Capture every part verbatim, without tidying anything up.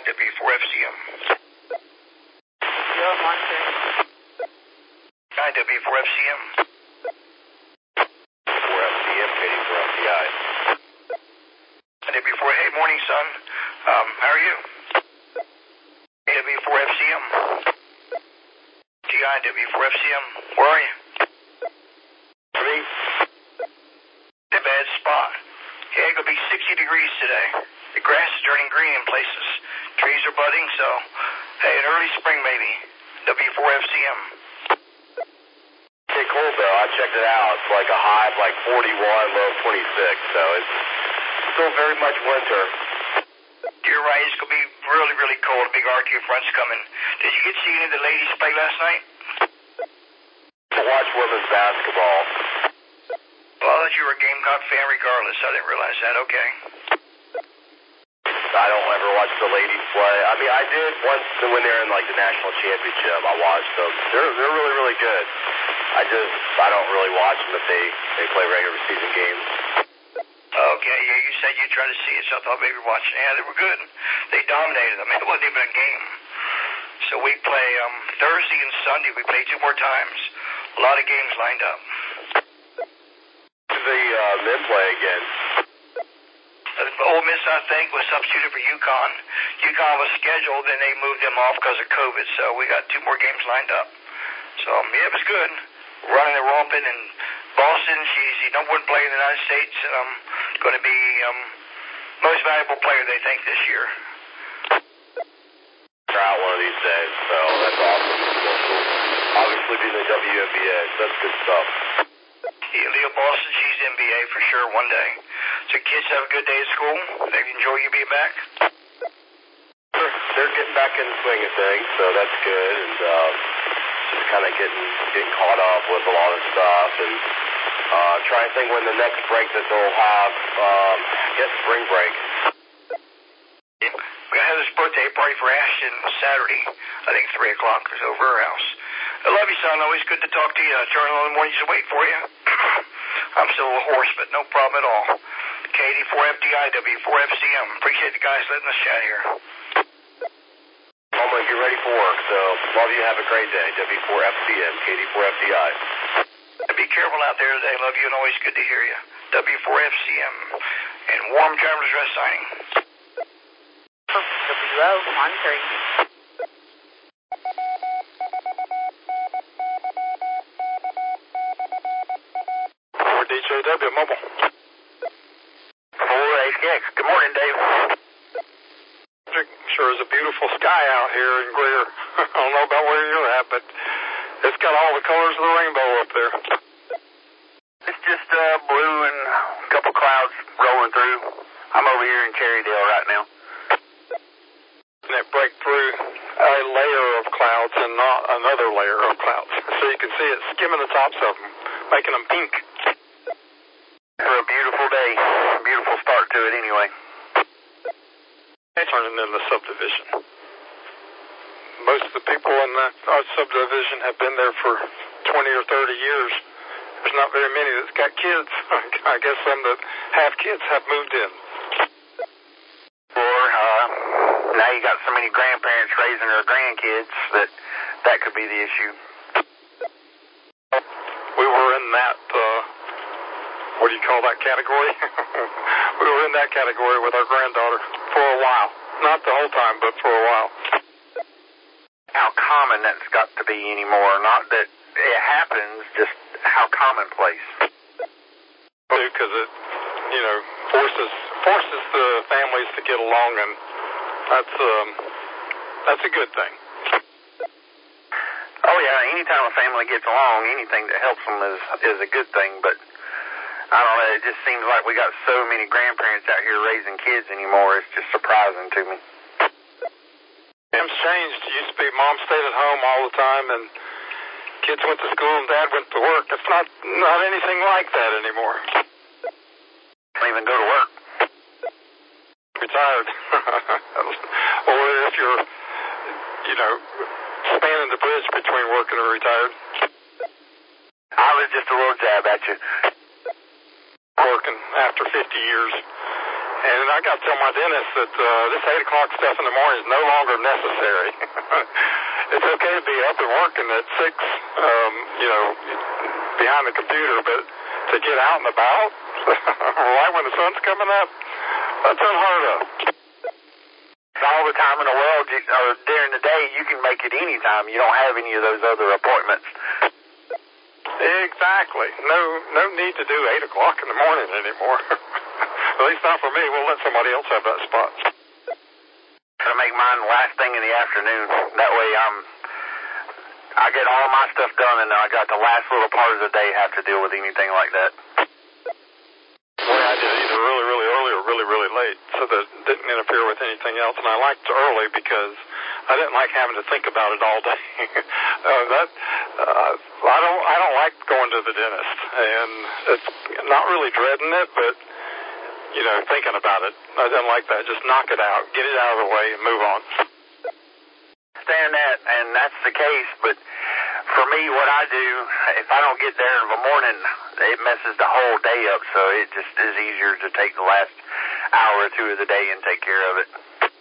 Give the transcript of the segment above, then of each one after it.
W four F C M. You're monitoring. I W four F C M. four F C M, K D four F D I. I W four, hey, morning, son. Um, how are you? A W four F C M. G I W four F C M, where are you? Three. A bad spot. Yeah, it's going to be sixty degrees today. The grass is turning green in places. Trees are budding, so, hey, an early spring maybe. W four F C M. Pretty cold though. I checked it out. It's like a high of like forty-one, low of twenty-six. So it's still very much winter. You're right. It's going to be really, really cold. Big Arctic front's coming. Did you get to see any of the ladies play last night? To watch women's basketball. Well, I thought you were a Gamecock fan regardless. I didn't realize that. Okay. I don't ever watch the ladies play. I mean, I did once when they're in like the national championship. I watched them. They're they're really really good. I just I don't really watch them if they they play regular season games. Okay, yeah, you said you tried to see it, so I thought maybe you're watching. Yeah, they were good. They dominated them. It wasn't even a game. So we play um, Thursday and Sunday. We play two more times. A lot of games lined up. The uh, men play again. Uh, Ole Miss, I think, was substituted for UConn. UConn was scheduled, and they moved them off because of COVID. So we got two more games lined up. So um, yeah, it was good. Running and romping, and Boston, she's the number one player in the United States, and um, going to be um, most valuable player, they think, this year. They're out one of these days, so that's awesome. Obviously being the W N B A, so that's good stuff. Yeah, Leo Boston, she's N B A for sure one day. So kids have a good day at school. They enjoy you being back. They're getting back in the swing of things, so that's good, and uh, just kind of getting getting caught up with a lot of stuff, and uh, trying to think when the next break that they'll have. Um, I guess spring break. Yep. We're going to have this birthday party for Ashton Saturday. I think three o'clock is over her house. I love you, son. Always good to talk to you. I turn on in the morning just wait for you. I'm still a little hoarse, but no problem at all. K D four F D I, W four F C M. Appreciate the guys letting us chat here. I'm going to get ready for work, so love you. Have a great day. W four F C M, K D four F D I. Be careful out there today. Love you and always good to hear you. W four F C M and warm traveler's rest signing. W O, monitoring. four D J W, mobile. four H K X. Good morning, Dave. Sure is a beautiful sky out here in Greer. I don't know about where you're at, but it's got all the colors of the rainbow up there. It's just uh, blue and a couple clouds rolling through. I'm over here in Cherrydale right now. And it break through a layer of clouds and not another layer of clouds. So you can see it skimming the tops of them, making them pink. For a beautiful day. Beautiful start to it anyway. Turning in the subdivision. Most of the people in that our subdivision have been there for twenty or thirty years. There's not very many that's got kids. I guess some that have kids have moved in. Or uh, now you got so many grandparents raising their grandkids that that could be the issue. We were in that, uh, what do you call that category? We were in that category with our granddaughter for a while. Not the whole time, but for a while. How common that's got to be anymore. Not that it happens, just how commonplace. Because it, you know, forces forces the families to get along, and that's um that's a good thing. Oh yeah, anytime a family gets along, anything that helps them is is a good thing. But I don't know, it just seems like we got so many grandparents out here raising kids anymore. It's just surprising to me. Times changed. It used to be mom stayed at home all the time, and kids went to school and dad went to work. It's not not anything like that anymore. Don't even go to work. Retired. Or if you're, you know, spanning the bridge between working and retired. I was just a little jab at you. Working after fifty years, And I got to tell my dentist that uh, this eight o'clock stuff in the morning is no longer necessary. It's okay to be up and working at six, um, you know, behind the computer, but to get out and about right when the sun's coming up, that's unheard of. All the time in the world, you, or during the day, you can make it any time. You don't have any of those other appointments. Exactly. No, no need to do eight o'clock in the morning anymore. At least not for me. We'll let somebody else have that spot. Gotta make mine the last thing in the afternoon. That way, I'm. I get all my stuff done, and then I got the last little part of the day have to deal with anything like that. Well, I did either really, really early or really, really late, so that it didn't interfere with anything else. And I liked early because I didn't like having to think about it all day. uh, that uh, I don't, I don't like going to the dentist, and it's not really dreading it, but you know, thinking about it. I didn't like that. Just knock it out, get it out of the way, and move on. Understand that, and that's the case, but for me, what I do, if I don't get there in the morning, it messes the whole day up, so it just is easier to take the last hour or two of the day and take care of it.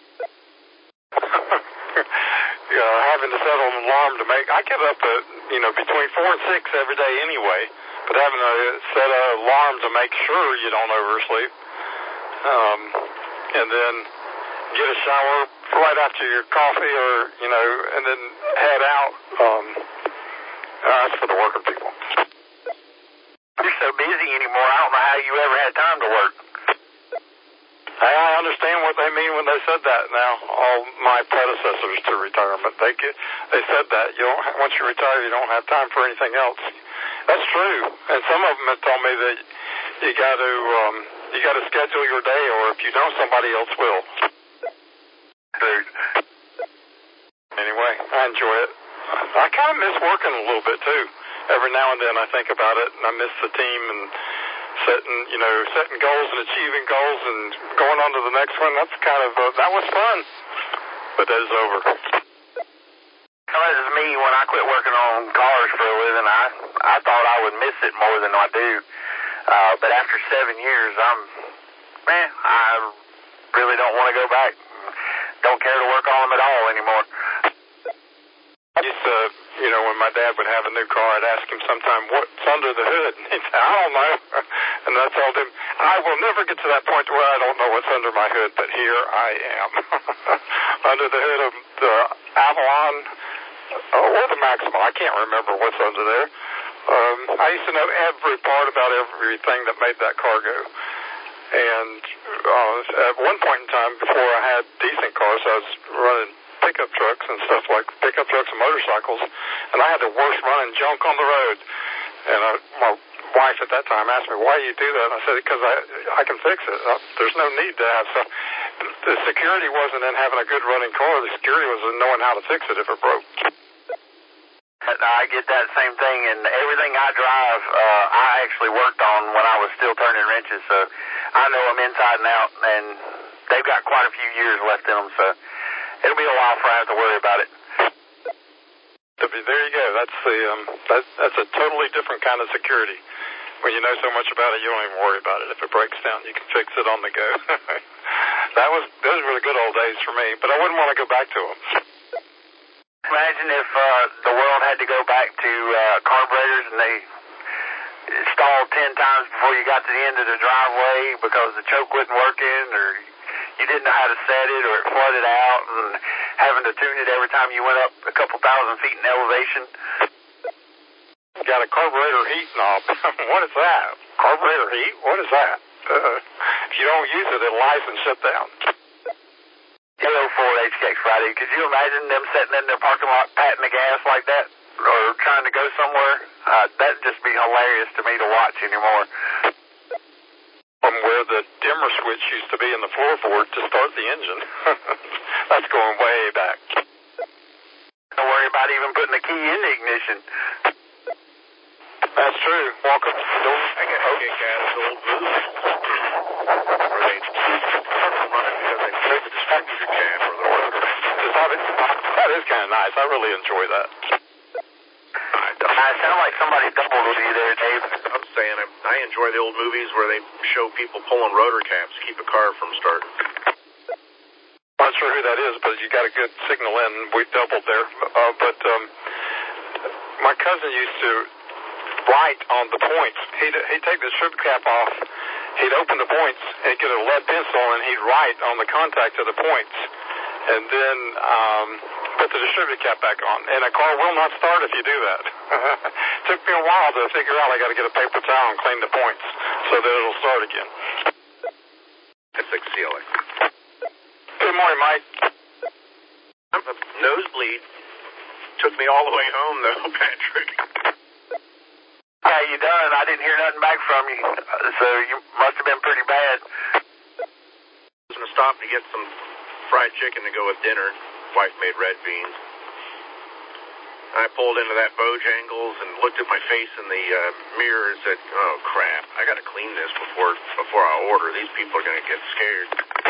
You know, having to set an alarm to make, I get up at, you know, between four and six every day anyway, but having to set an alarm to make sure you don't oversleep, um, and then get a shower right after your coffee, or, you know, and then head out. Um, uh, that's for the working people. You're so busy anymore, I don't know how you ever had time to work. I understand what they mean when they said that now. All my predecessors to retirement, they get, they said that. You don't, once you retire, you don't have time for anything else. That's true. And some of them have told me that you got to, um, you got to schedule your day, or if you don't, somebody else will. Dude. Anyway, I enjoy it. I kind of miss working a little bit too. Every now and then I think about it, and I miss the team and setting, you know, setting goals and achieving goals and going on to the next one. That's kind of, uh, that was fun, but that is over. That was me when I quit working on cars for a living. I I thought I would miss it more than I do, uh, but after seven years, I'm, man, I really don't want to go back. Don't care to work on them at all anymore. I used to, you know, when my dad would have a new car, I'd ask him sometime, what's under the hood? And he'd say, I don't know. And I told him, I will never get to that point where I don't know what's under my hood, but here I am. Under the hood of the Avalon, or the Maxima. I can't remember what's under there. Um, I used to know every part about everything that made that car go. And uh, at one point in time, before I had decent cars, I was running pickup trucks and stuff like pickup trucks and motorcycles, and I had the worst running junk on the road. And I, my wife at that time asked me, why do you do that? And I said, because I I can fix it. Uh, there's no need to have some. The security wasn't in having a good running car. The security was in knowing how to fix it if it broke. I get that same thing, and everything I drive, uh, I actually worked on when I was still turning wrenches, so I know them inside and out, and they've got quite a few years left in them, so it'll be a while before I have to worry about it. There you go. That's the um, that, that's a totally different kind of security. When you know so much about it, you don't even worry about it. If it breaks down, you can fix it on the go. That was those were the good old days for me, but I wouldn't want to go back to them. Imagine if uh, the world had to go back to uh, carburetors and they stalled ten times before you got to the end of the driveway because the choke wasn't working, or you didn't know how to set it, or it flooded out, and having to tune it every time you went up a couple thousand feet in elevation. Got a carburetor heat knob. What is that? Carburetor heat? What is that? Uh, if you don't use it, it'll ice and shut down. Hello, Ford H K X Friday. Could you imagine them sitting in their parking lot patting the gas like that, or trying to go somewhere? Uh, that'd just be hilarious to me to watch anymore. From where the dimmer switch used to be in the floorboard to start the engine. That's going way back. Don't worry about even putting the key in the ignition. That's true. Walk up to the door. I got a kick-ass old movie where they running because they put the distributor cab for the rotor. That is kind of nice. I really enjoy that. I sound like somebody doubled with you there, Dave. saying I, I enjoy the old movies where they show people pulling rotor caps to keep a car from starting. I'm not sure who that is, but you got a good signal in. We doubled there. Uh, but um, my cousin used to write on the points. He'd, he'd take the strip cap off, he'd open the points, and he'd get a lead pencil, and he'd write on the contact of the points, and then um, put the distributor cap back on. And a car will not start if you do that. Took me a while to figure out I got to get a paper towel and clean the points so that it'll start again. It's like sealing. Good morning, Mike. A nosebleed took me all the way home, though, Patrick. How you done? I didn't hear nothing back from you, so you must have been pretty bad. I was going to stop to get some fried chicken to go with dinner. Wife made red beans. I pulled into that Bojangles and looked at my face in the uh, mirror and said, oh, crap, I got to clean this before before I order. These people are going to get scared.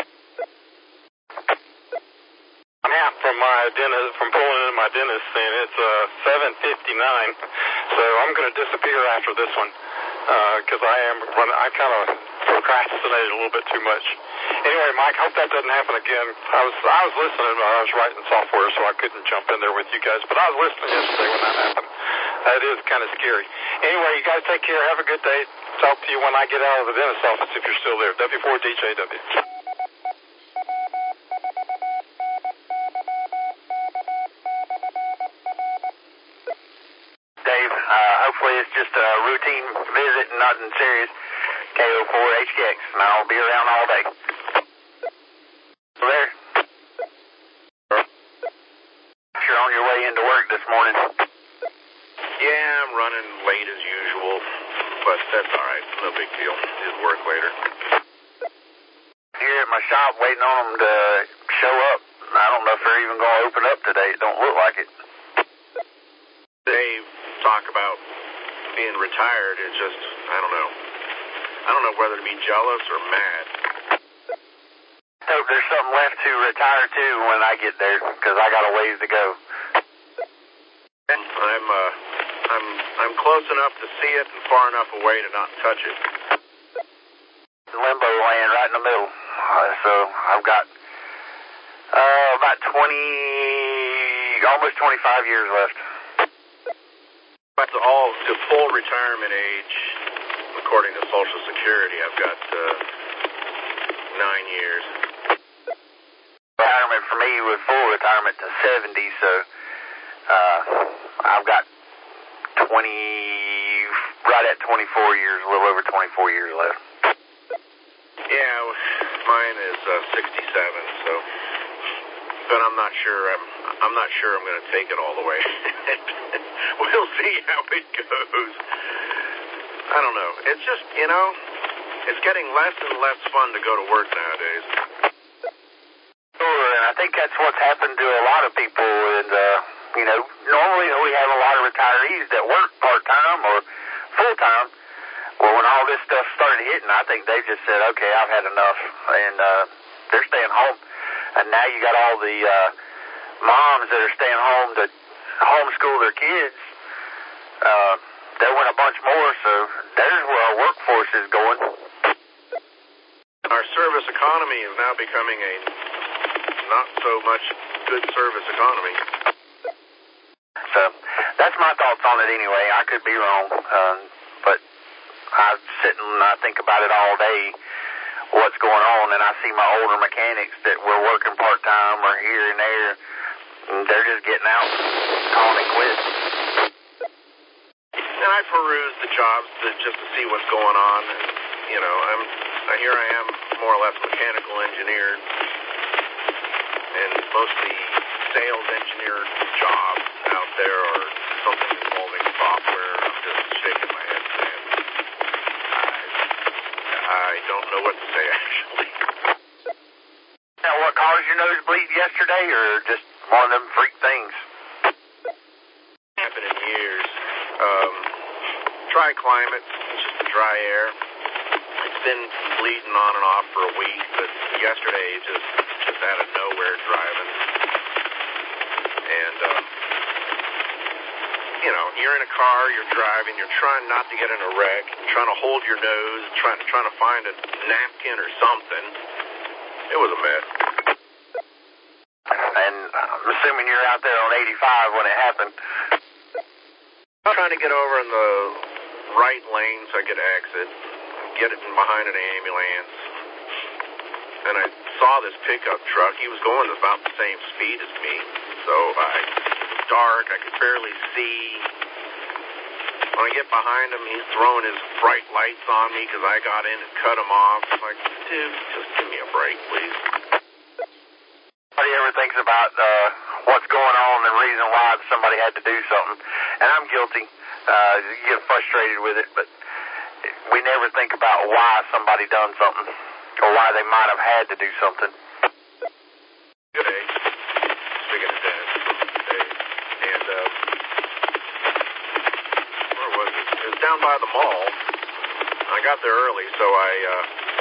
I'm out from my dentist, from pulling into my dentist, and it's uh, seven fifty-nine, so I'm going to disappear after this one, because uh, I am running, I kind of procrastinated a little bit too much. Anyway, Mike, hope that doesn't happen again. I was I was listening, but I was writing software, so I couldn't jump in there with you guys, but I was listening yesterday when that happened. That is kind of scary. Anyway, you guys take care. Have a good day. Talk to you when I get out of the dentist office if you're still there. W four D J W. Dave, uh, hopefully it's just a routine visit and nothing serious. K O four H K X, and I'll be around all day. There. You're on your way into work this morning. Yeah, I'm running late as usual, but that's all right. No big deal. It'll work later. Here at my shop waiting on them to show up. I don't know if they're even going to open up today. It don't look like it. They talk about being retired. It's just, I don't know. I don't know whether to be jealous or mad. Hope there's something left to retire to when I get there, because I got a ways to go. I'm, uh, I'm, I'm close enough to see it and far enough away to not touch it. Limbo land right in the middle. Uh, so I've got uh, about twenty, almost twenty-five years left. That's all to full retirement age, according to Social Security. I've got uh, nine years. Retirement for me with full retirement to seventy, so uh, I've got twenty, right at twenty-four years, a little over twenty-four years left. Yeah, mine is uh, sixty-seven, so, but I'm not sure. I'm I'm not sure I'm going to take it all the way. We'll see how it goes. I don't know. It's just, you know, it's getting less and less fun to go to work nowadays. Sure, and I think that's what's happened to a lot of people. And uh, you know, normally we have a lot of retirees that work part time or full time. Well, when all this stuff started hitting, I think they just said, okay, I've had enough, and uh, they're staying home. And now you got all the uh, moms that are staying home to homeschool their kids. Uh, there went a bunch more, so there's where our workforce is going. Our service economy is now becoming a not so much good service economy. So that's my thoughts on it anyway. I could be wrong, um, but I sit and I think about it all day, what's going on, and I see my older mechanics that were working part-time or here and there, and they're just getting out, calling it quits. And I peruse the jobs to, just to see what's going on, and, you know, I'm here I am, more or less mechanical engineer, and mostly sales engineer jobs out there or something involving software. I'm just shaking my head saying, I don't know what to say, actually. Now, what caused your nosebleed yesterday, or just one of them freak things? Happened in years. Um, dry climate, it's just the dry air. It's been bleeding on and off for a week, but yesterday, just, just out of nowhere driving. And, um, you know, you're in a car, you're driving, you're trying not to get in a wreck, you're trying to hold your nose, trying trying to find a napkin or something. It was a mess. And I'm assuming you're out there on eighty-five when it happened. I'm trying to get over in the right lane so I could exit, get it in behind an ambulance. And I saw this pickup truck. He was going about the same speed as me. So I, it was dark. I could barely see. When I get behind him, he's throwing his bright lights on me because I got in and cut him off. I'm like, dude, just give me a break, please. Nobody ever thinks about uh, what's going on and the reason why somebody had to do something. And I'm guilty. Uh, you get frustrated with it, but we never think about why somebody done something or why they might have had to do something. Good day. Speaking of that, hey, and uh, where was it? It was down by the mall. I got there early, so I uh,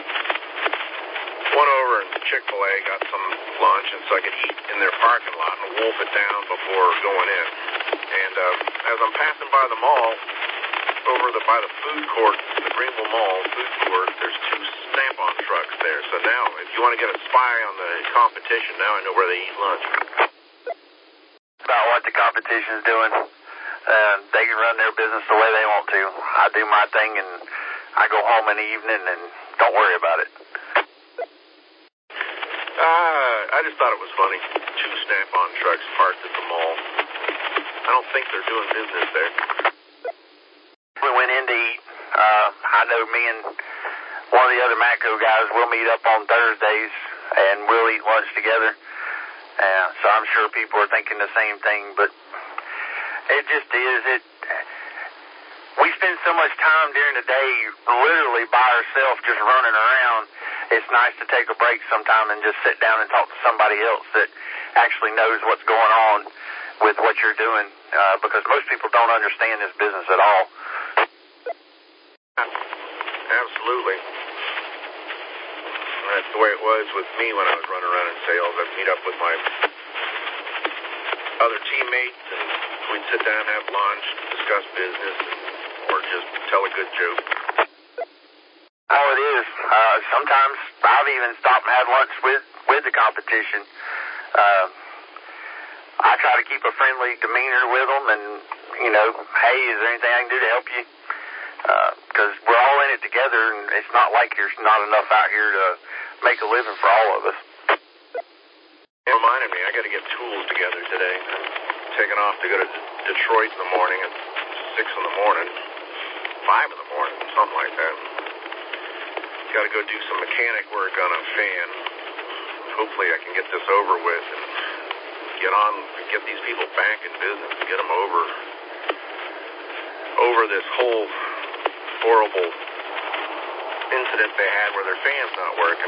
went over and Chick-fil-A, got some lunch, and so I could eat in their parking lot and wolf it down before going in. And uh, as I'm passing by the mall, over the by the food court, the Greenville Mall food court, there's two Snap-on trucks there. So now, if you want to get a spy on the competition, now I know where they eat lunch. About what the competition's doing. Uh, they can run their business the way they want to. I do my thing, and I go home in the evening, and don't worry about it. Uh, I just thought it was funny. Two Snap-on trucks parked at the mall. I don't think they're doing business there. We went in to eat. Uh, I know me and one of the other Matco guys will meet up on Thursdays, and we'll eat lunch together. Uh, so I'm sure people are thinking the same thing, but it just is. It. We spend so much time during the day literally by ourselves just running around. It's nice to take a break sometime and just sit down and talk to somebody else that actually knows what's going on with what you're doing, uh, because most people don't understand this business at all. Absolutely. That's the way it was with me when I was running around in sales. I'd meet up with my other teammates, and we'd sit down and have lunch, discuss business, or just tell a good joke. Oh, it is. Uh, sometimes I've even stopped and had lunch with, with the competition. Uh, I try to keep a friendly demeanor with them and, you know, hey, is there anything I can do to help you? Because uh, we're all in it together, and it's not like there's not enough out here to make a living for all of us. It reminded me, I got to get tools together today. I'm taking off to go to Detroit in the morning at six in the morning, five in the morning, something like that. Got to go do some mechanic work on a fan. Hopefully I can get this over with and get on, get these people back in business and get them over, over this whole horrible incident they had where their fan's not working.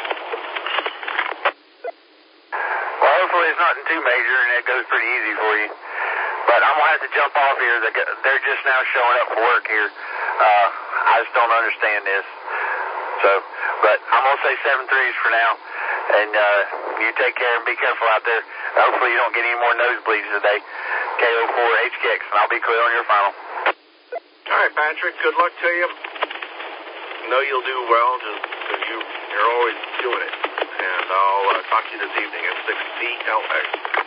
Well, hopefully it's nothing too major and it goes pretty easy for you. But I'm going to have to jump off here. They're just now showing up for work here. Uh, I just don't understand this. So, but I'm going to say seven threes for now. And uh, you take care and be careful out there. Hopefully you don't get any more nosebleeds today. K O four H K X, and I'll be clear on your final. All right, Patrick. Good luck to you. Know you'll do well, just because you, you're always doing it. And I'll uh, talk to you this evening at six C L X.